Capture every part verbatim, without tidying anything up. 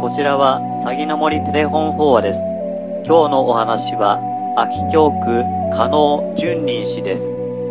こちらはさぎの森テレフォン法話です。今日のお話は秋教区加納純林氏です。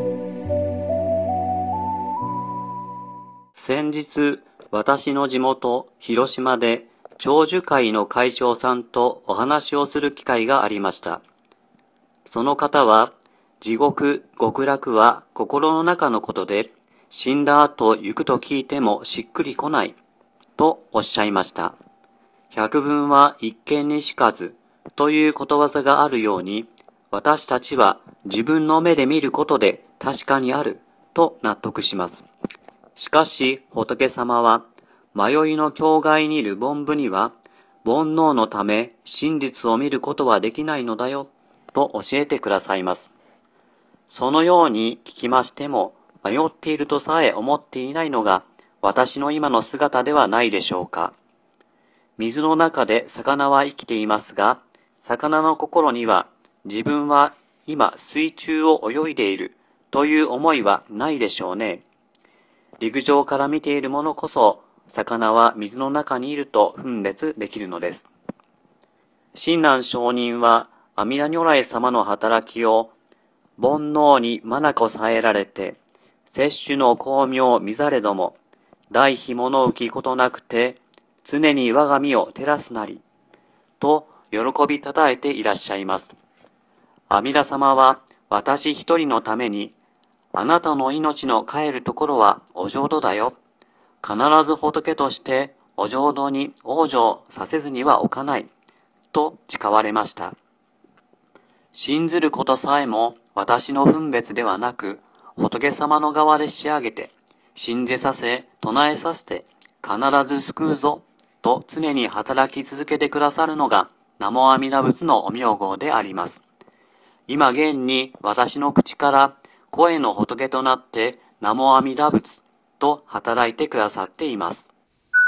先日、私の地元広島で長寿会の会長さんとお話をする機会がありました。その方は、地獄、極楽は心の中のことで、死んだ後行くと聞いてもしっくりこない、とおっしゃいました。百聞は一見にしかずということわざがあるように、私たちは自分の目で見ることで確かにあると納得します。しかし仏様は、迷いの境外にいる凡夫には、煩悩のため真実を見ることはできないのだよと教えてくださいます。そのように聞きましても、迷っているとさえ思っていないのが私の今の姿ではないでしょうか。水の中で魚は生きていますが、魚の心には自分は今水中を泳いでいるという思いはないでしょうね。陸上から見ているものこそ、魚は水の中にいると分別できるのです。親鸞上人は阿弥陀如来様の働きを煩悩に眼さえられて、摂取の巧妙見ざれども、大非物浮きことなくて、常に我が身を照らすなり、と喜びたたえていらっしゃいます。阿弥陀様は私一人のために、あなたの命の帰るところはお浄土だよ。必ず仏としてお浄土に往生させずにはおかない、と誓われました。信ずることさえも私の分別ではなく、仏様の側で仕上げて、信じさせ、唱えさせて、必ず救うぞ、と常に働き続けてくださるのが、南無阿弥陀仏のお名号であります。今現に私の口から声の仏となって、南無阿弥陀仏と働いてくださっています。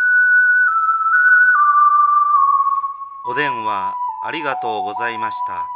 お電話ありがとうございました。